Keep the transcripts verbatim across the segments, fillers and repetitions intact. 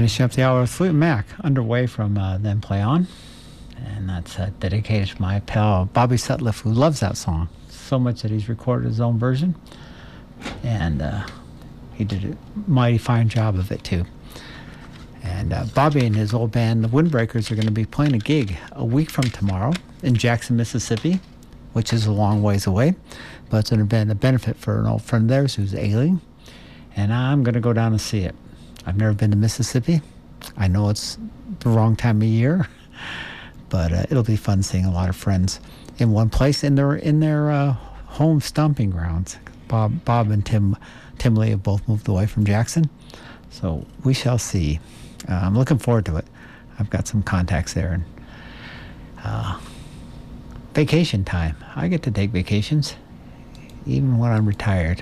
Finishing up the hour with Fleetwood Mac, underway from uh, Then Play On. And that's uh, dedicated to my pal Bobby Sutliff, who loves that song so much that he's recorded his own version. And uh, he did a mighty fine job of it, too. And uh, Bobby and his old band, the Windbreakers, are going to be playing a gig a week from tomorrow in Jackson, Mississippi, which is a long ways away. But it's going to be a benefit for an old friend of theirs who's ailing. And I'm going to go down and see it. I've never been to Mississippi. I know it's the wrong time of year, but uh, it'll be fun seeing a lot of friends in one place in their in their uh, home stomping grounds. Bob, Bob and Tim, Tim Lee have both moved away from Jackson, so we shall see. Uh, I'm looking forward to it. I've got some contacts there, and uh, vacation time. I get to take vacations, even when I'm retired.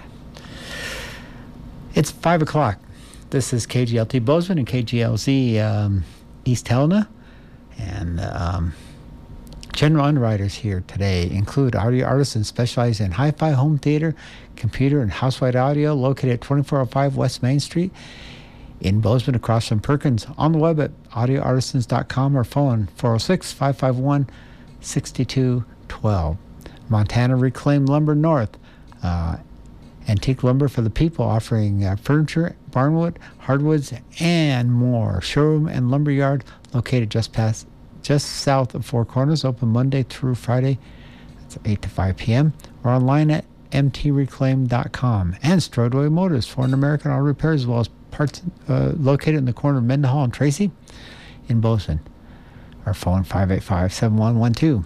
It's five o'clock. This is K G L T Bozeman and K G L Z um, East Helena. And um, general underwriters here today include audio artists specializing in hi-fi, home theater, computer, and housewide audio, located at twenty-four oh five West Main Street in Bozeman, across from Perkins. On the web at audio artisans dot com or phone four oh six, five five one, six two one two. Montana Reclaimed Lumber North. Uh, Antique lumber for the people, offering uh, furniture, barnwood, hardwoods, and more. Showroom and lumber yard located just past, just south of Four Corners. Open Monday through Friday. It's eight to five p.m. or online at m t reclaim dot com. And Stroudway Motors for an American auto repairs, as well as parts uh, located in the corner of Mendenhall and Tracy in Bozeman. Our phone five eight five, seven one one two.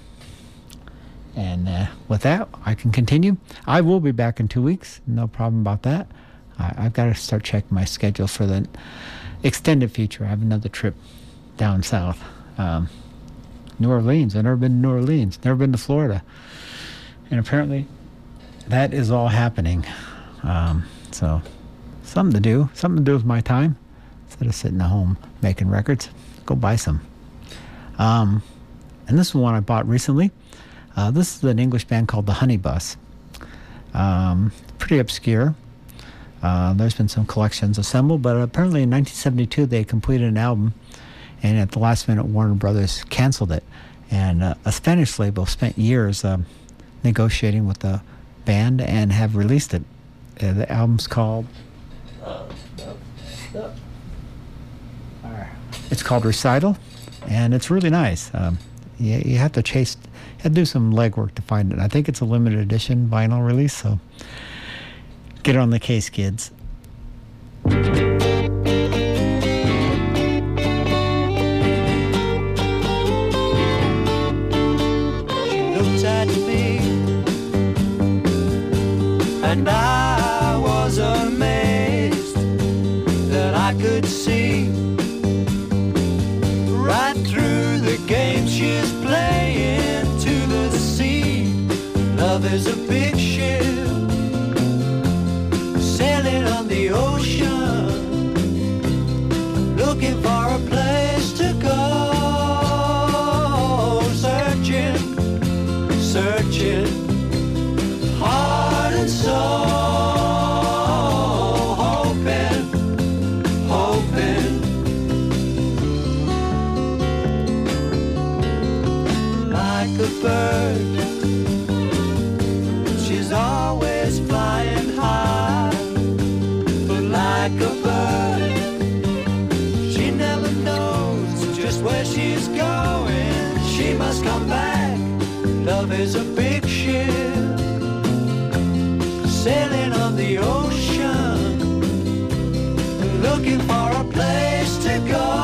And uh, with that, I can continue. I will be back in two weeks. No problem about that. I, I've got to start checking my schedule for the extended future. I have another trip down south. Um, New Orleans. I've never been to New Orleans. Never been to Florida. And apparently, that is all happening. Um, so, something to do. Something to do with my time. Instead of sitting at home making records, go buy some. Um, and this is one I bought recently. Uh, this is an English band called the Honey Bus. Um, pretty obscure. Uh, there's been some collections assembled, but apparently in nineteen seventy-two they completed an album, and at the last minute Warner Brothers canceled it. And uh, a Spanish label spent years uh, negotiating with the band and have released it. Uh, the album's called... Uh, uh, uh, it's called Recital, and it's really nice. Um, you, you have to chase... Had to do some legwork to find it. I think it's a limited edition vinyl release, so get on the case, kids. She looked at me, and I was amazed that I could see right through the game she's playing. Love is a big ship sailing on the ocean, looking for a place to go, searching, searching, heart and soul, hoping, hoping, like a bird. She's always flying high, but like a bird, she never knows just where she's going. She must come back. Love is a big ship sailing on the ocean, looking for a place to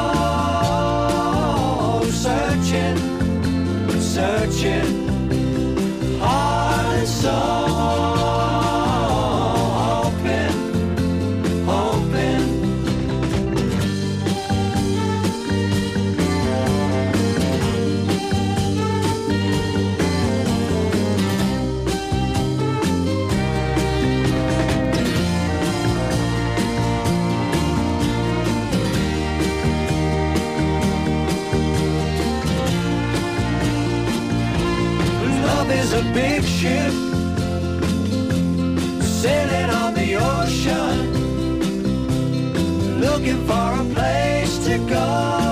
go, searching, searching, heart and soul, hoping, hoping. Love is a big ship sailing on the ocean, looking for a place to to go.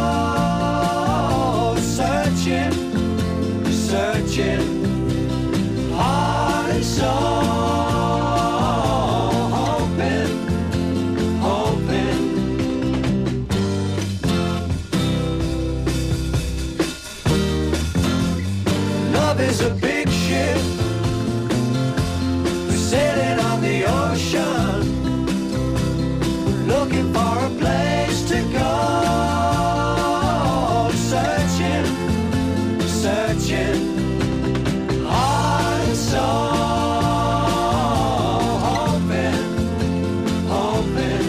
Searching, searching, heart and soul, hoping, hoping. Love is a big ship sailing on the ocean, looking for a place to go. Searching, searching, heart and soul, hoping, hoping.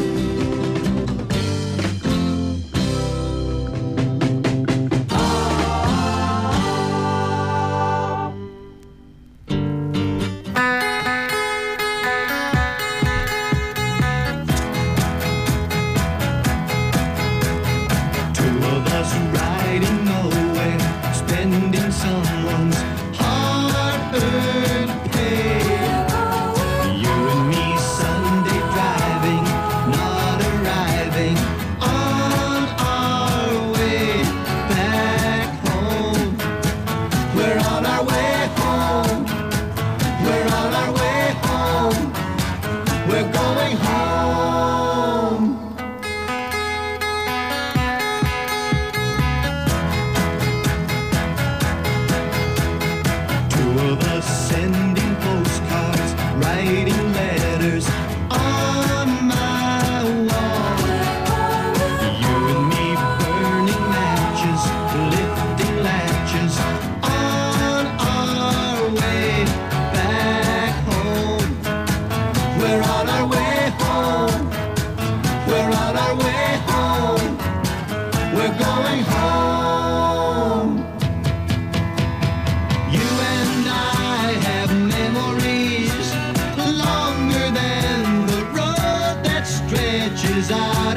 Ah. Two of us riding nowhere, spending someone's hard-earned pay. You and me Sunday driving, not arriving on our way back home. We're on our way home. We're on our way home. We're going home. Two of us sending postcards, writing letters on my wall. You and me burning matches, lifting latches on our way back home. We're on our way home. We're on our way home. We're going home. You and I have memories longer than the road that stretches out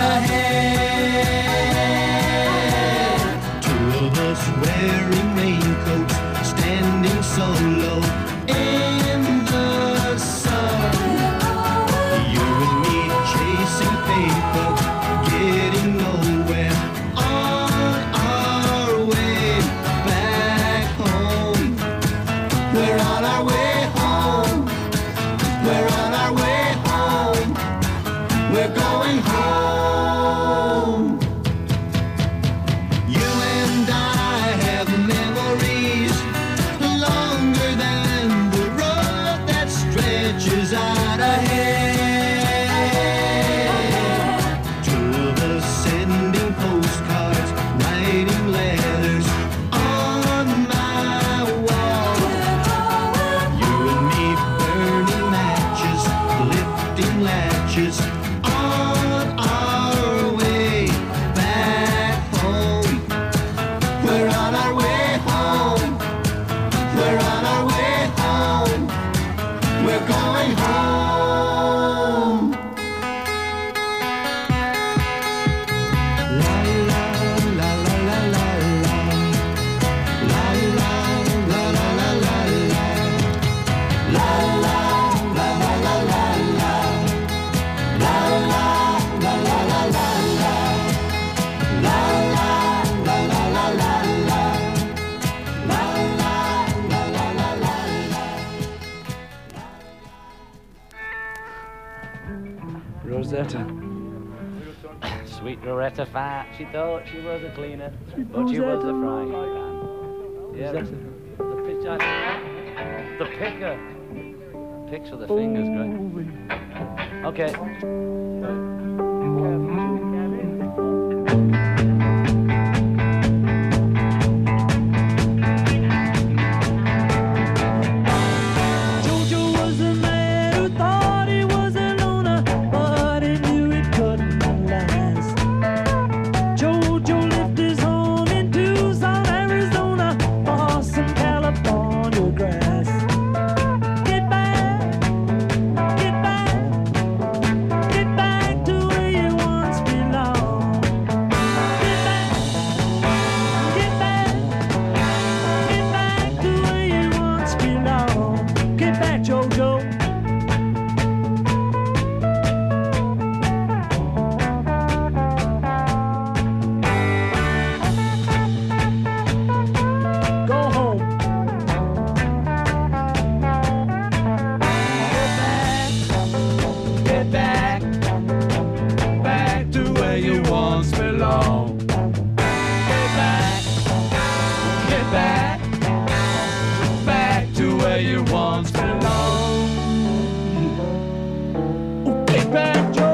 ahead. Two of us wearing raincoats, standing solo in the sun. You and me chasing paper, getting nowhere on our way back home. We're on our way home. We're on our way home. We're going home. You and I have memories longer than the road that stretches out ahead. Two of us sending postcards, writing letters on my wall. You and me burning matches, lifting latches on our way back home. We're on our way home. We're on our way home. We're going home. La la la la la la la. La la la la la la la. La la la la la la la. La la la la la la la. La la la la la la la. La la la la la la la. Rosetta. Sweet Rosetta Fat. She thought she was a cleaner, but she was a frying pan. Yeah, the, the picture. The picker. Picks with the fingers, great. Okay. Jojo was a man who thought he was a loner, but he knew it couldn't last. Jojo lived his home in Tucson, Arizona, for some California grass. Get back, get back, get back to where you once belonged. Get back, Joe.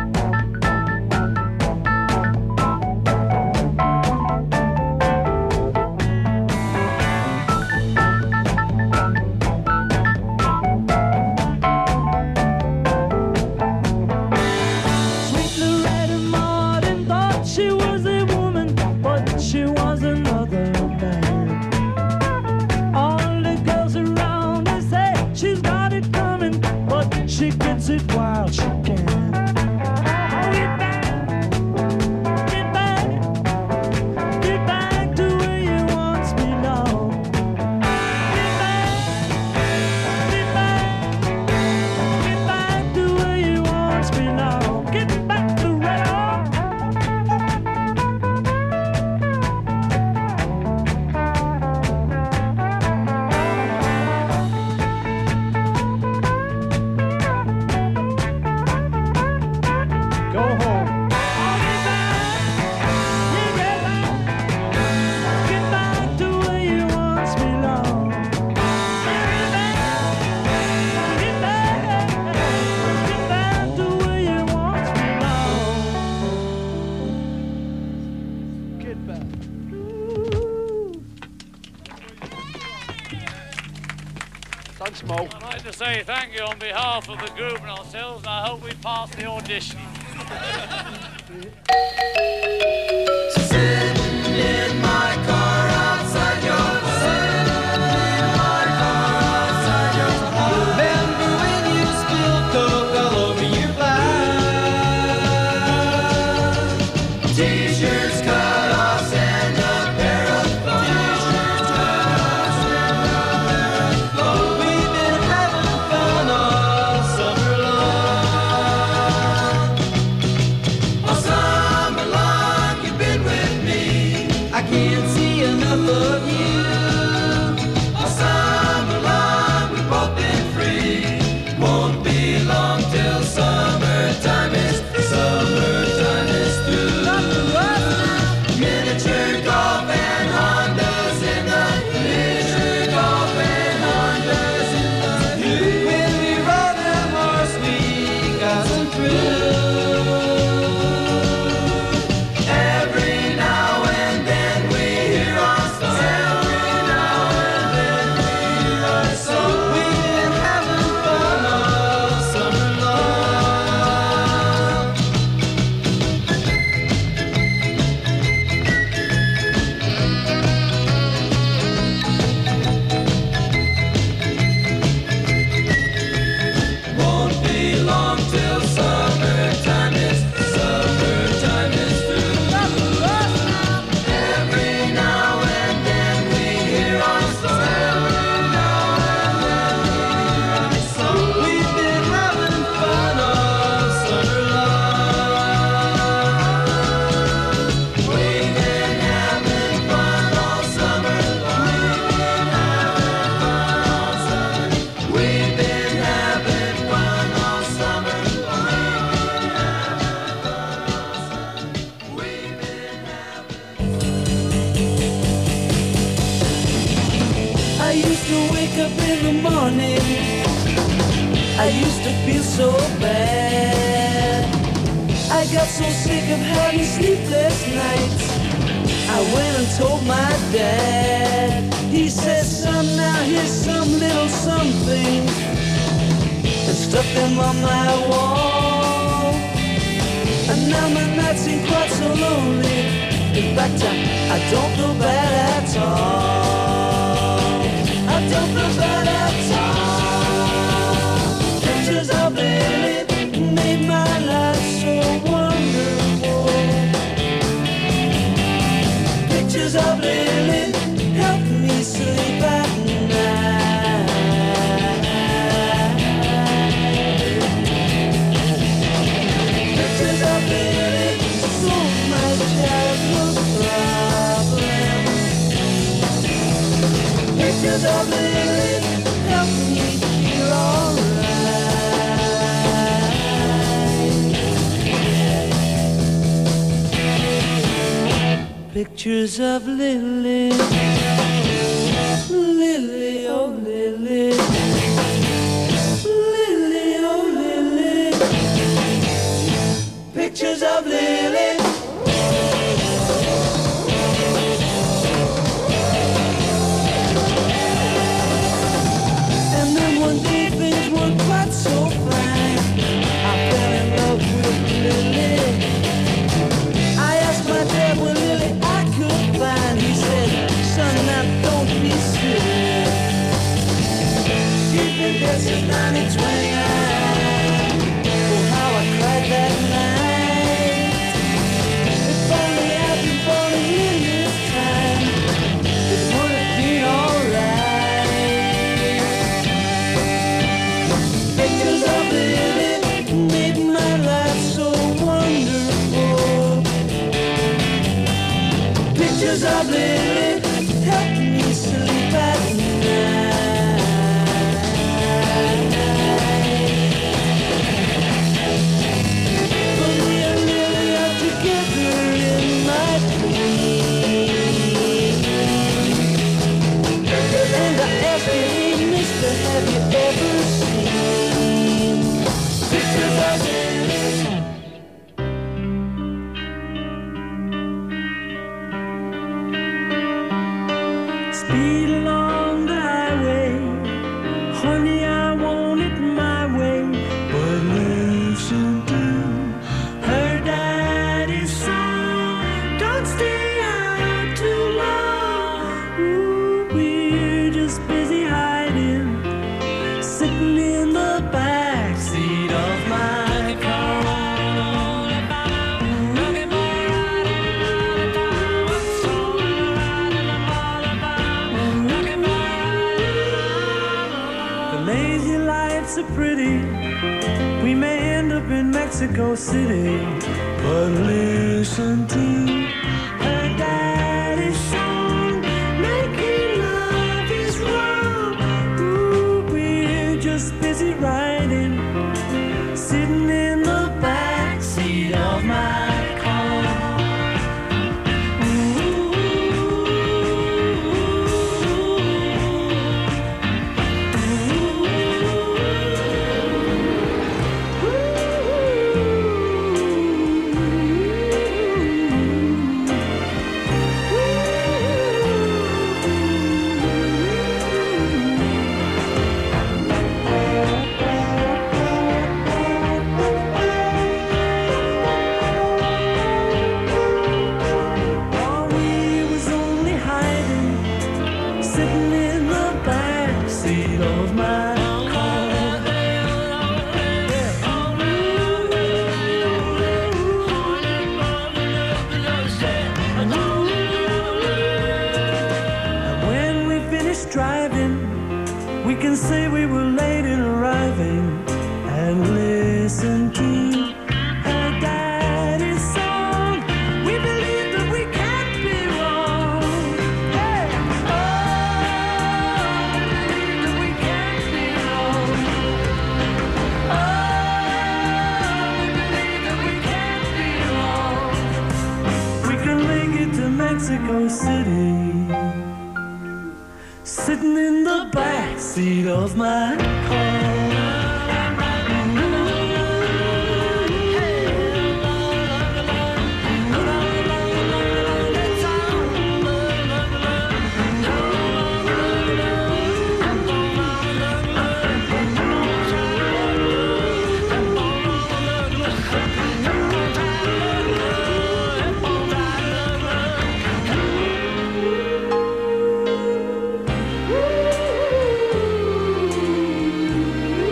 Thanks, Mo. I'd like to say thank you on behalf of the group and ourselves, and I hope we pass the audition. Sitting in my car outside your Sitting in my car outside your Remember when you spilled Coke all over your blouse? T-shirts, cut-offs, and a pair of clothes. T-shirts, cut-offs, and a pair of clothes. We've been having fun all summer long. All summer long you've been with me. I can't see enough of you. All summer long we've both been free. Won't be long till summertime is summertime is through. Miniature golf and Hondas in the miniature golf and Hondas in the when we rode them horse we got some through. Every now and then we hear our song. Every now and then we hear our song. We've been having fun all summer long. Won't be long till summertime is summertime is through. Every now and then we hear our song. Every now and then we hear our song. We've been having fun all summer long. We've been having fun all summer long. We've been having fun all summer long. We've been having fun all summer long. We've been having. I used to wake up in the morning. I used to feel so bad. I got so sick of having sleepless nights. I went and told my dad. He said, son, now here's some little something, and stuck them on my wall. And now my nights ain't quite so lonely. In fact, I, I don't feel bad at all. I don't feel bad at all. Pictures of Lily made my life so wonderful. Pictures of Lily help me sleep at night. Pictures of Lily solve my childhood problems. Pictures of Lily help me feel alright. Pictures of Lily, Lily, oh Lily. tiny twang. Oh, how I cried that night. If only I'd been born in this time, it would have been alright. Pictures of Lily made my life so wonderful. Pictures of Lily helped me sleep at night. But me and Lily are together in my dream. And I ask you, hey, mister, have you ever seen pictures of Lily? Speed along the highway, honey, I want it my way. But listen to her daddy's song. Don't stay out too long. Ooh, we're just busy hiding, sitting in the back seat of my car. The lazy lights are pretty. We may end up in Mexico City. But listen to her daddy's song. Making love is wrong. Ooh, we're just busy riding, sitting in the back seat of my car. While we was only hiding, sitting in the back seat of my car. And when we finish driving, we can say we were late in arriving and listen to her daddy's song. We believe that we can't be wrong. Hey! Oh, we believe that we can't be wrong. Oh, we believe that we can't be wrong. We can make it to Mexico City, sitting in the back seat of my car. Ooh.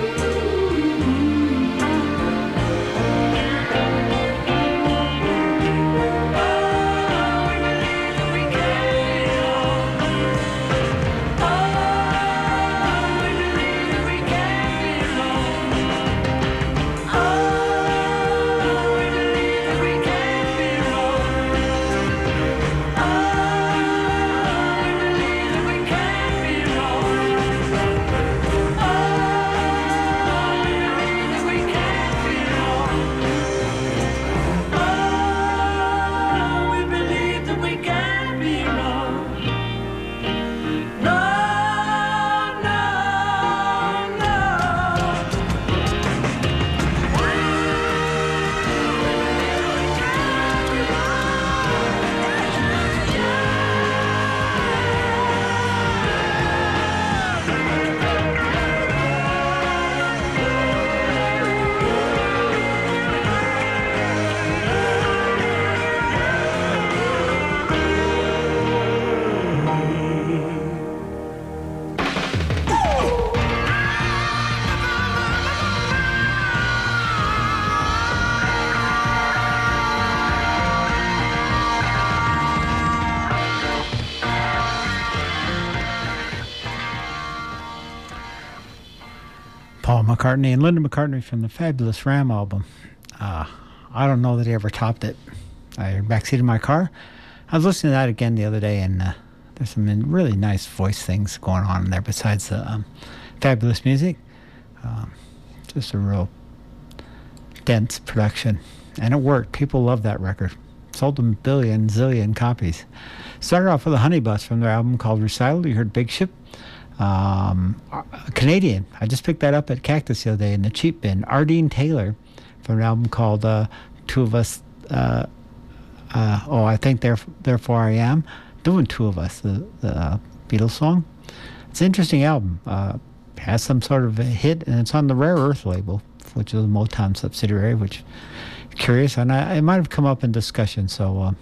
Paul McCartney and Linda McCartney from the Fabulous Ram album. Uh, I don't know that he ever topped it. I backseat in my car. I was listening to that again the other day, and uh, there's some really nice voice things going on in there besides the um, fabulous music. Um, just a real dense production. And it worked. People love that record. Sold them billion, zillion copies. Started off with a Honey Bus from their album called Recital. You heard Big Ship. Um, Canadian. I just picked that up at Cactus the other day in the cheap bin. Ardeen Taylor from an album called uh, Two of Us. Uh, uh, oh, I think Theref- Therefore I Am. Doing Two of Us, the, the uh, Beatles song. It's an interesting album. Uh, has some sort of a hit, and it's on the Rare Earth label, which is a Motown subsidiary, which curious, and I, it might have come up in discussion, so uh,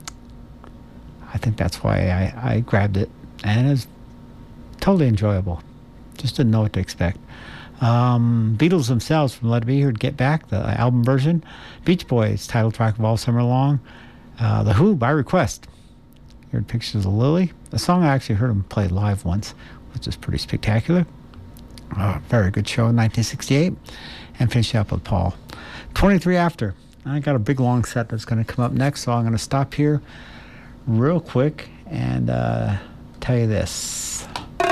I think that's why I, I grabbed it, and it's totally enjoyable. Just didn't know what to expect. Um, Beatles themselves from Let It Be, heard Get Back, the album version. Beach Boys, title track of All Summer Long. Uh, the Who, By Request. Heard Pictures of Lily. The song I actually heard them play live once, which is pretty spectacular. Uh, very good show in nineteen sixty-eight. And finish up with Paul. twenty-three after. I got a big long set that's going to come up next, so I'm going to stop here real quick and uh, tell you this.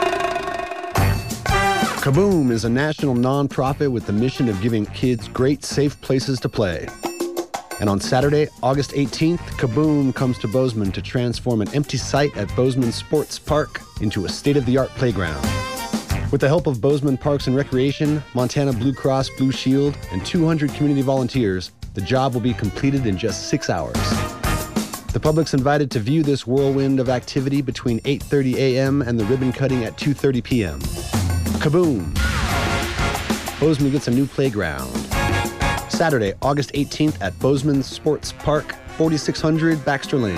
Kaboom is a national nonprofit with the mission of giving kids great, safe places to play. And on Saturday, August eighteenth, Kaboom comes to Bozeman to transform an empty site at Bozeman Sports Park into a state-of-the-art playground. With the help of Bozeman Parks and Recreation, Montana Blue Cross Blue Shield, and two hundred community volunteers, the job will be completed in just six hours. The public's invited to view this whirlwind of activity between eight thirty a.m. and the ribbon cutting at two thirty p.m. Kaboom! Bozeman gets a new playground. Saturday, August eighteenth at Bozeman Sports Park, forty-six hundred Baxter Lane.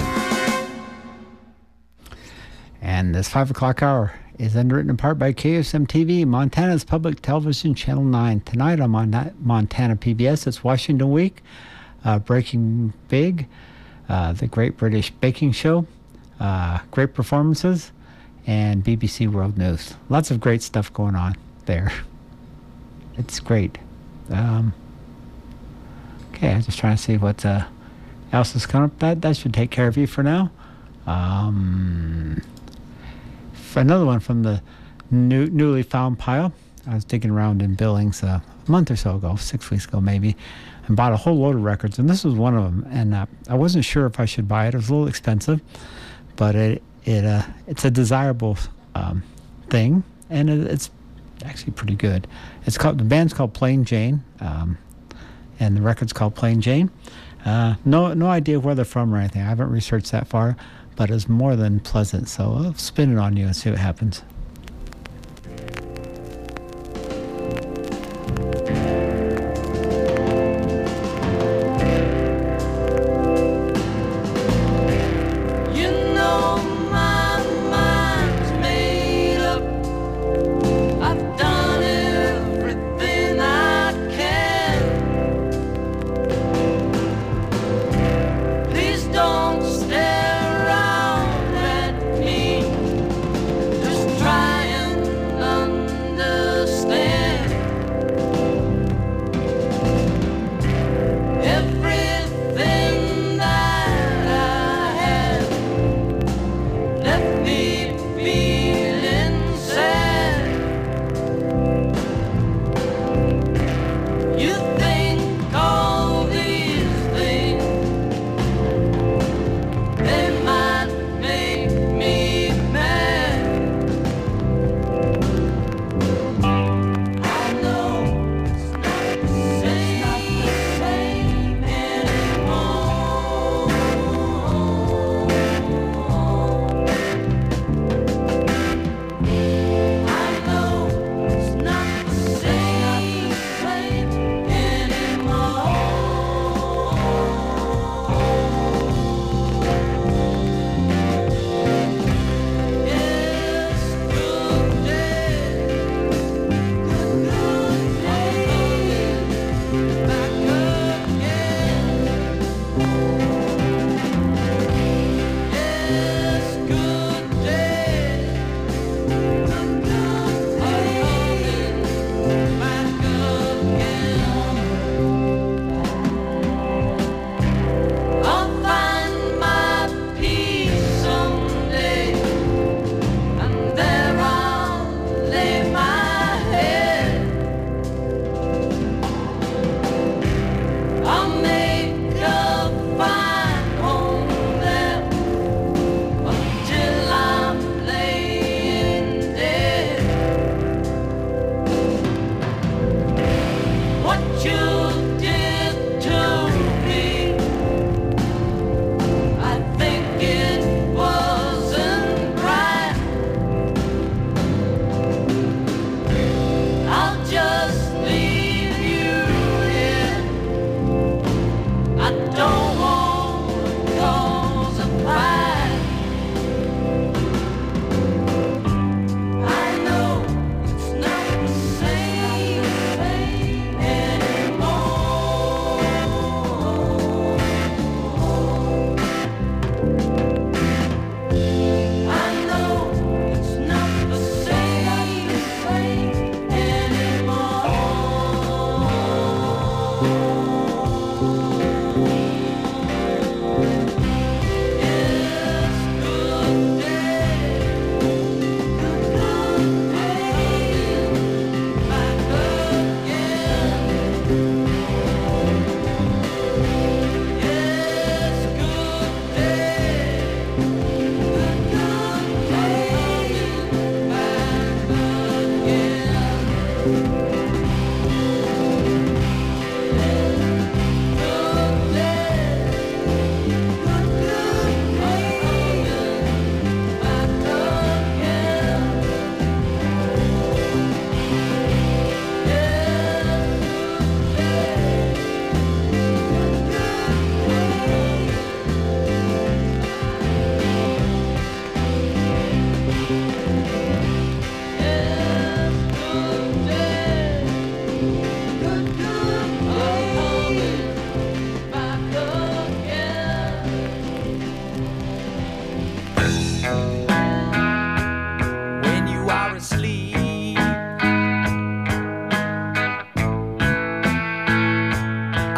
And this five o'clock hour is underwritten in part by K S M T V, Montana's public television, Channel nine. Tonight on Mon- Montana P B S, it's Washington Week, uh, Breaking Big, uh, The Great British Baking Show, uh, great performances, and B B C World News. Lots of great stuff going on there. It's great. Um, okay, I'm just trying to see what uh, else is coming up. That, that should take care of you for now. Um... Another one from the new, newly found pile. I was digging around in Billings uh, a month or so ago, six weeks ago maybe, and bought a whole load of records, and this was one of them. And uh, I wasn't sure if I should buy it. It was a little expensive, but it it uh, it's a desirable um, thing, and it, it's actually pretty good. It's called the band's called Plain Jane, um, and the record's called Plain Jane. Uh, no no idea where they're from or anything. I haven't researched that far. But it's more than pleasant, so I'll spin it on you and see what happens. Trying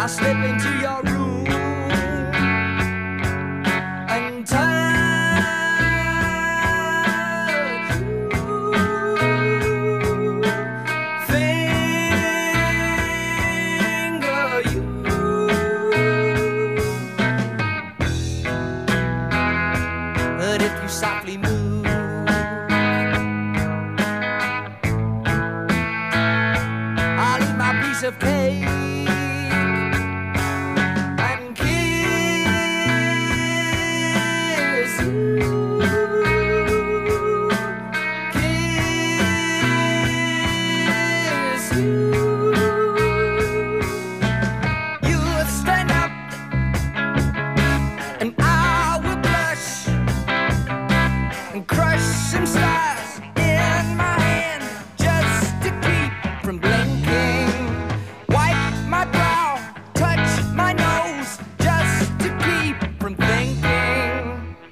slip into your room and touch you, finger you. But if you softly move, I'll eat my piece of cake and kiss you, kiss you. You'll stand up and I will blush and crush some stars in my hand just to keep from blinking. Wipe my brow, touch my nose just to keep from thinking.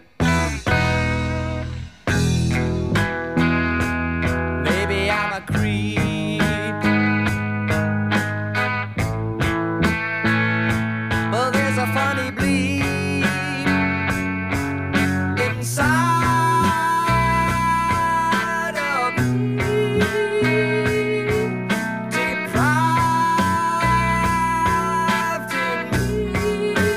Maybe I'm a creep, but there's a funny bleed inside of me, deprived in me.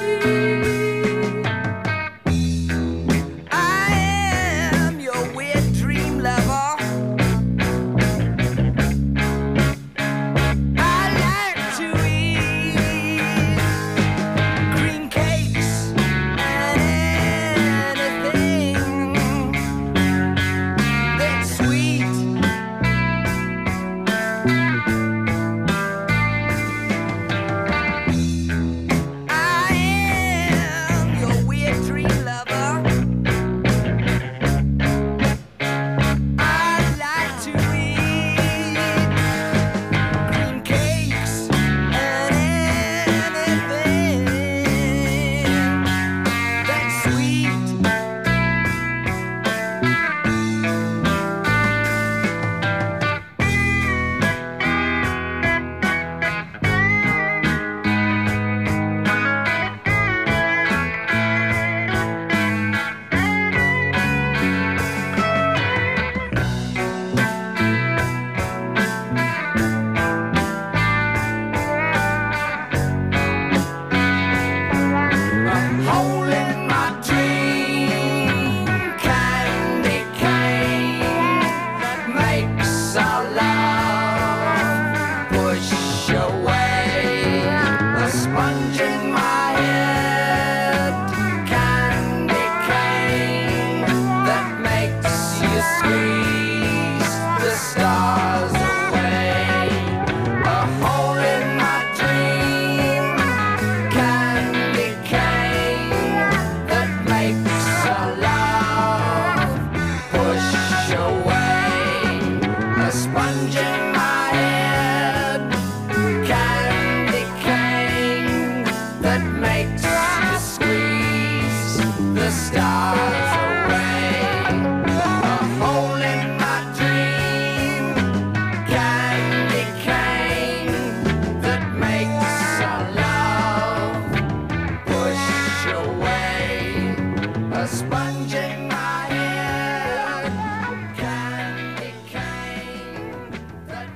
I am your weird dream lover. I like to eat cream cakes and anything that's sweet. I am your weird dream lover. I like to eat cream cakes and anything that's sweet. A hole in my dream candy cane that makes our love push away. A sponge in my head, candy cane that makes you squeeze the stars away. A hole in my dream, candy cane that makes our love push away. A sponge in my head, candy cane that makes you squeeze the stars away. A hole in my dream, candy cane that makes our love push away. A sponge in my head, candy cane that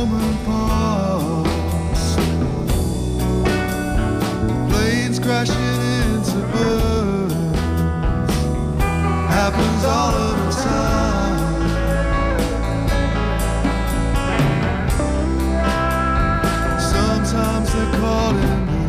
moment past. Planes crashing into birds happens all of the time. Sometimes they're calling me.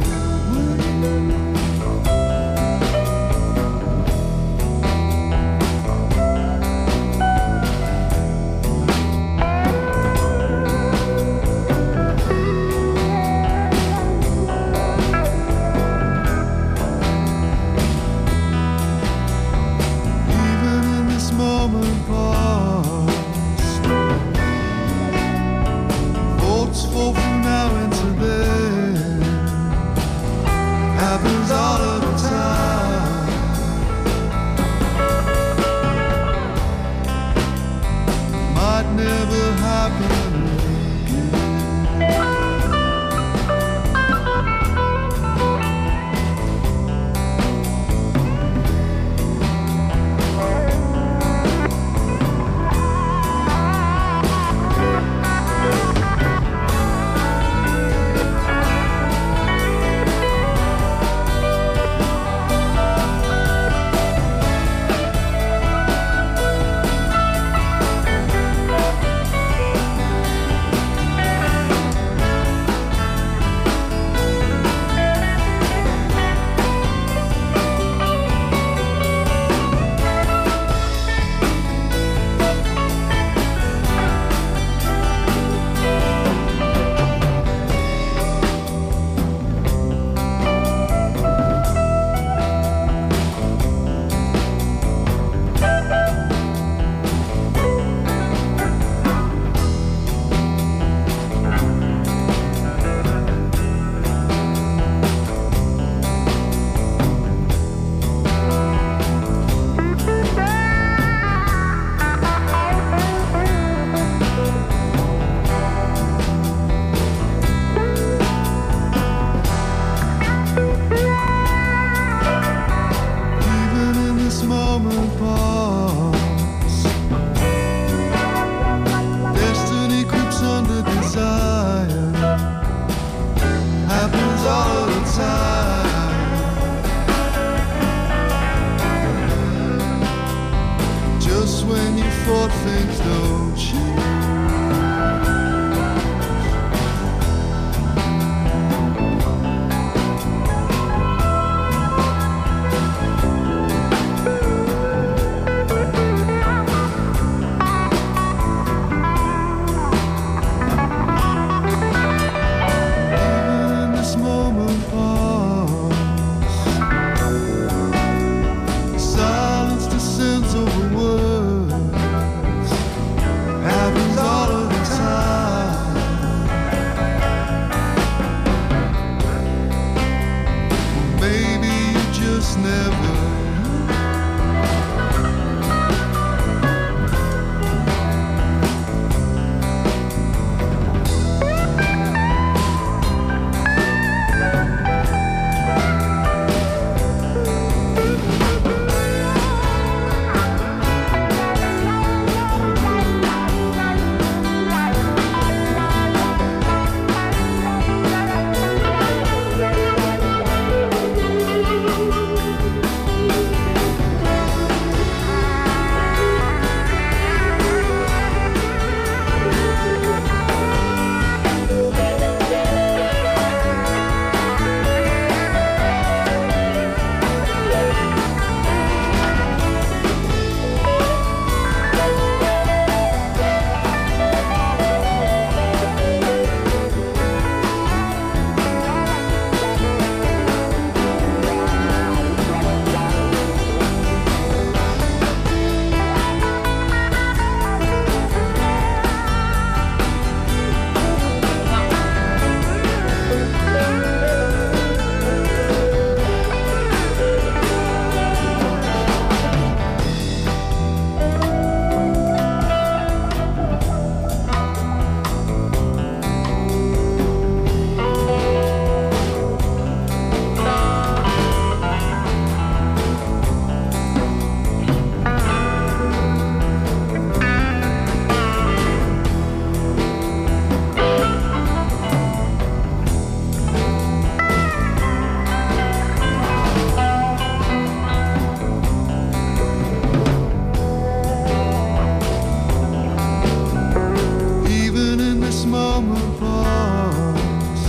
moment pause.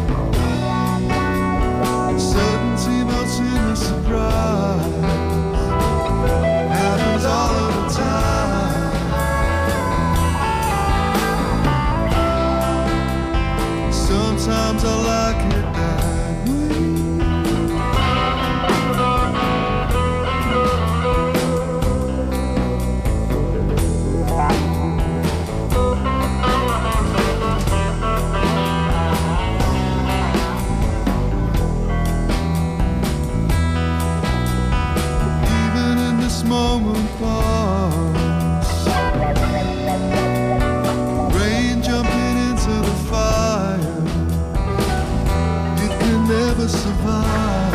Certainty melts in the surprise. Happens all of the time. Sometimes I like it that way. Even in this moment pause, rain jumping into the fire, it can never survive.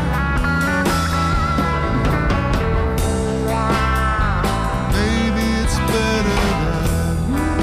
Maybe it's better that way.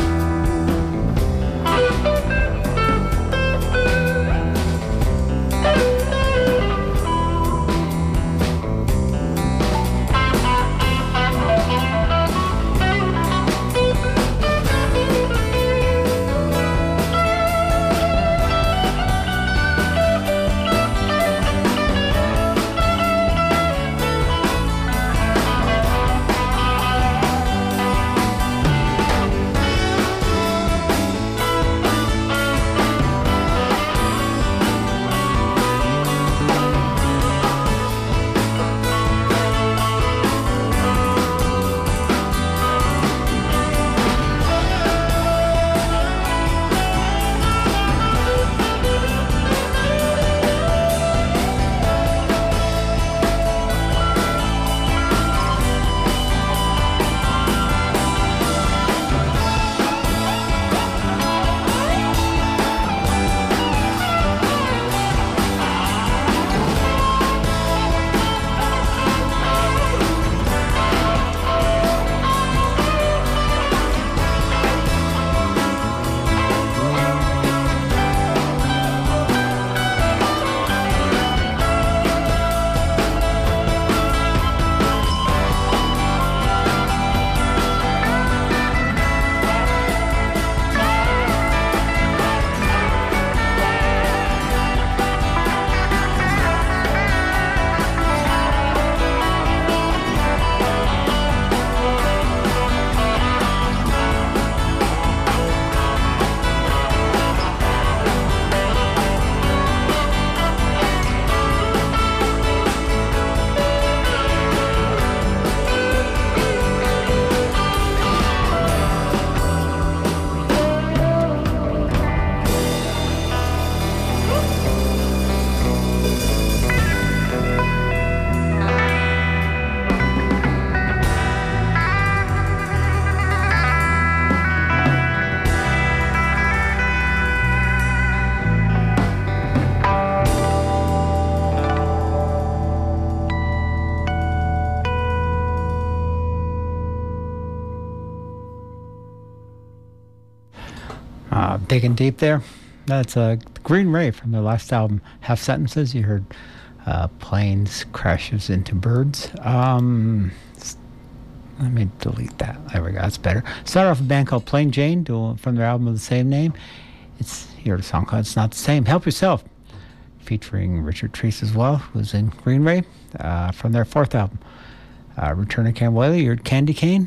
Uh, digging deep there. That's uh, Green Ray from their last album, Half Sentences. You heard uh, Planes Crashes into Birds. Um, s- let me delete that. There we go. That's better. Started off a band called Plain Jane doing, from their album of the same name. It's you heard a song called It's Not the Same. Help Yourself, featuring Richard Treese as well, who's in Green Ray, uh, from their fourth album. Uh, Return of Cam Whaley, you heard Candy Cane.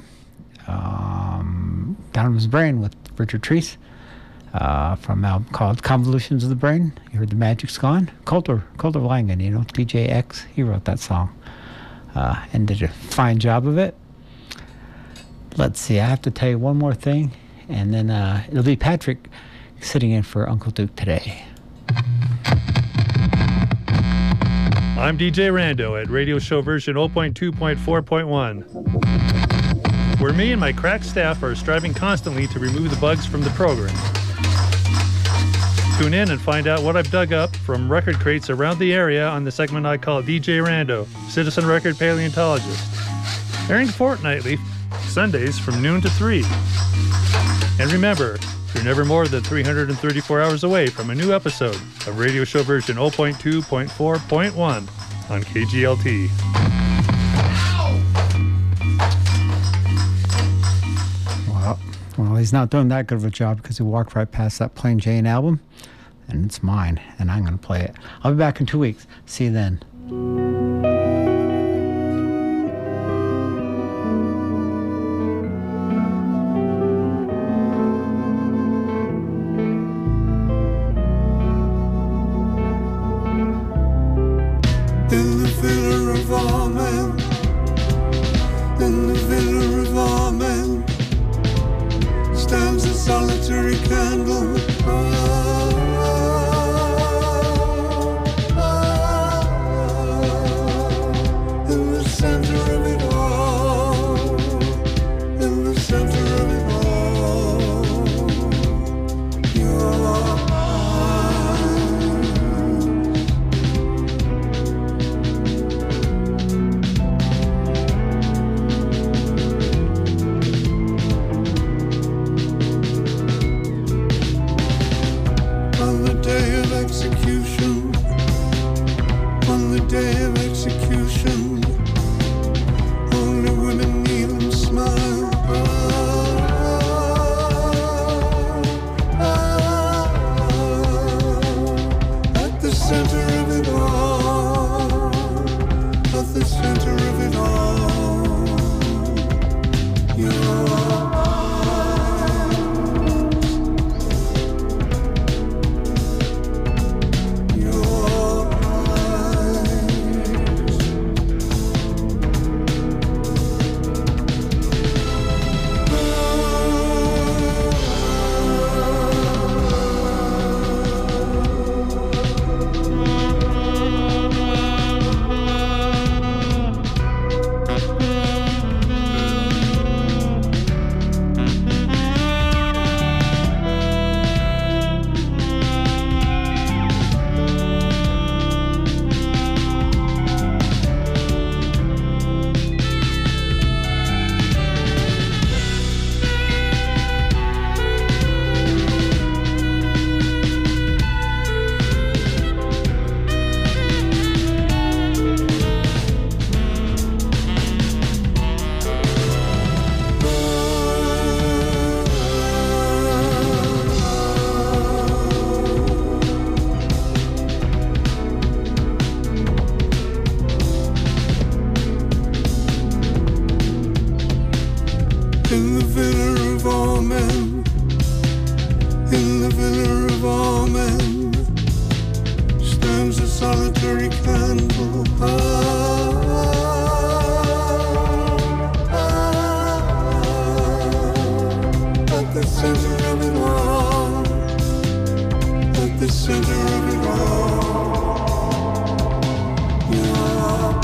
Um, Down in His Brain with Richard Treese. Uh, from an album called Convolutions of the Brain. You heard The Magic's Gone. Colter, Colter Langan, you know, D J X, he wrote that song. Uh, and did a fine job of it. Let's see, I have to tell you one more thing, and then uh, it'll be Patrick sitting in for Uncle Duke today. I'm D J Rando at radio show version zero point two point four point one, where me and my crack staff are striving constantly to remove the bugs from the program. Tune in and find out what I've dug up from record crates around the area on the segment I call D J Rando, Citizen Record Paleontologist, airing fortnightly, Sundays from noon to three. And remember, you're never more than three hundred thirty-four hours away from a new episode of radio show version zero point two point four point one on K G L T. Well, Well, he's not doing that good of a job because he walked right past that Plain Jane album, and it's mine, and I'm going to play it. I'll be back in two weeks. See you then. In the villa of all men, in the villa of all men, stands a solitary candle. Ah, ah, ah, in the center of it all, in the center of it all, your execution, on the day of execution, only women kneel and smile. Ah, ah, ah, at the center of it all, at the center of it all, your in the villa of all men, in the villa of all men, stands a solitary candle. Ah, ah, ah, at the center of it all, at the center of it all, your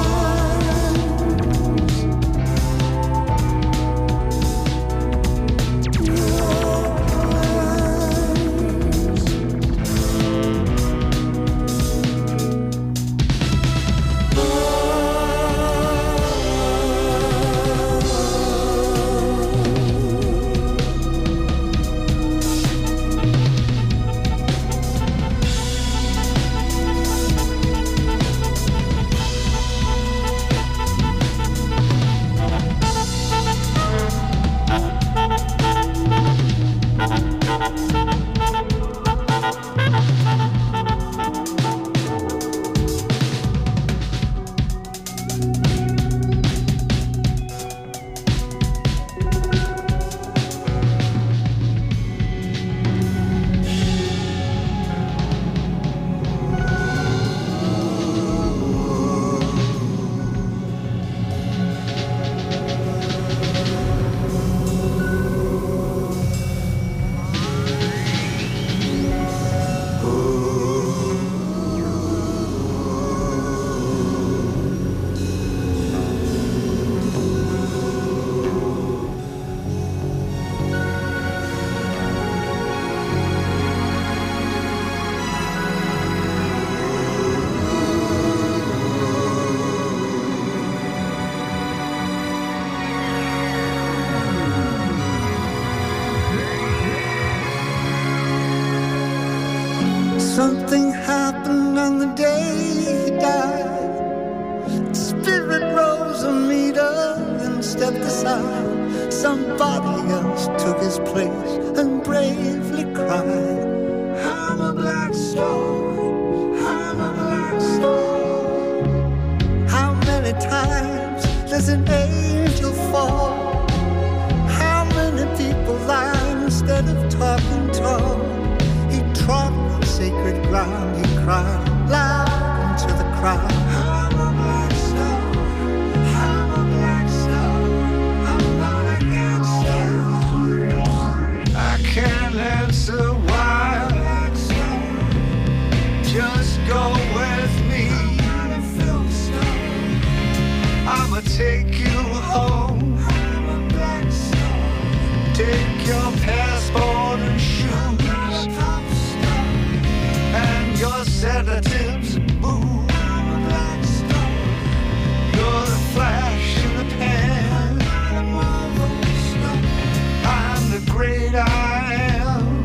something happened on the day he died. The spirit rose a meter and stepped aside. Somebody else took his place and bravely cried, I'm a black star, I'm a black star. How many times does an angel fall? How many people lie instead of talking tall? He trod on sacred ground, he cried loud into the crowd, I'm a black star, I'm a black star, I'm not a gangster. I can't answer why, just go with me, I'ma take you home, take your passport and shoes, and your sedatives and booze. You're the flash in the pan, I'm the great I am.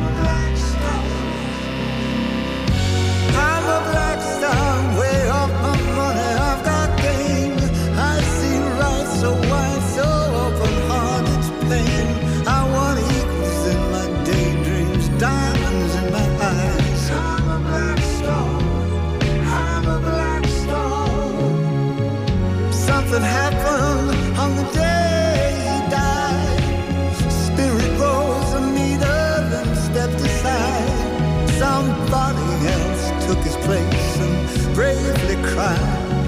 I'm a black star, way off my money, I've got game. I see right so wide, so open heart, it's plain. I want eagles in my daydreams, diamonds in my eyes. I'm a black star, I'm a black star. Something happened on the day he died. Spirit rose a meter, then stepped aside. Somebody else took his place and bravely cried,